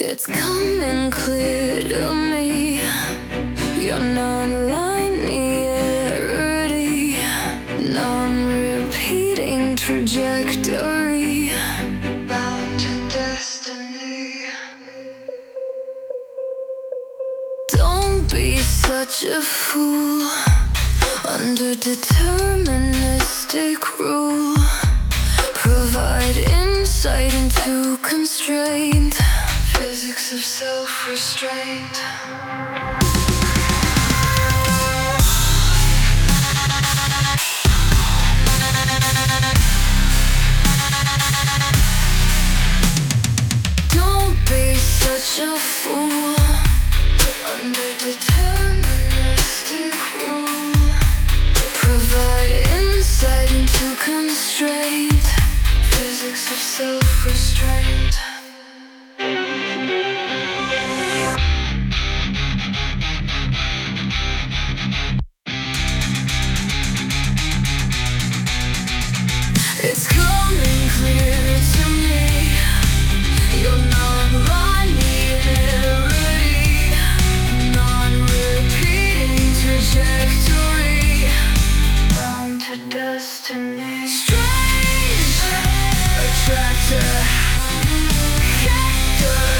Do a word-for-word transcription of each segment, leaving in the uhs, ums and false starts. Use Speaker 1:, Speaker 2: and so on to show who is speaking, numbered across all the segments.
Speaker 1: It's coming clear to me, your non-linearity, non-repeating trajectory, bound to destiny. Don't be such a fool under deterministic rule. Provide insight into constraint, physics of self-restraint. Don't be such a fool under deterministic rule. Provide insight into constraint, physics of self-restraint. It's coming clear to me, your non-linearity, non-repeating trajectory, bound to destiny. Strange attractor, Hector.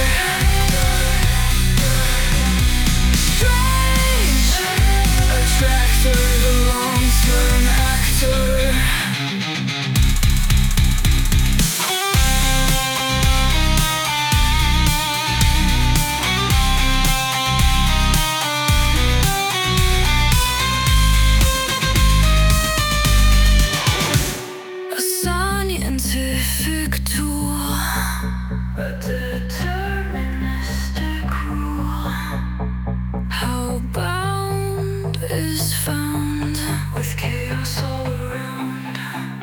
Speaker 1: Strange attractor, the long-term actor. Scientific tool, a deterministic rule. How bound is found with chaos all around.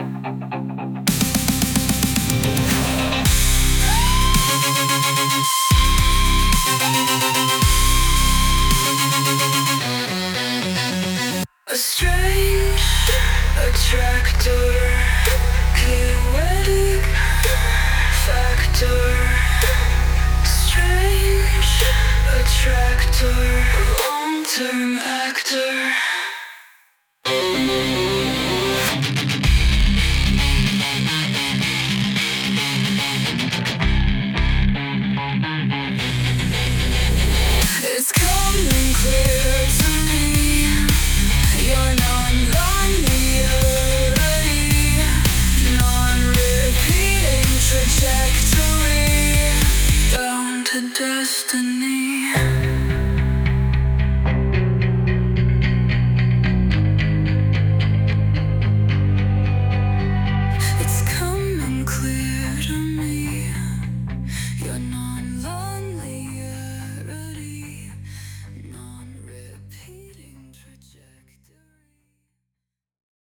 Speaker 1: A strange attractor, chaotic factor, strange attractor, long-term actor. It's coming clear to me, you're non-linearity, non-repeating trajectory, bound to destiny.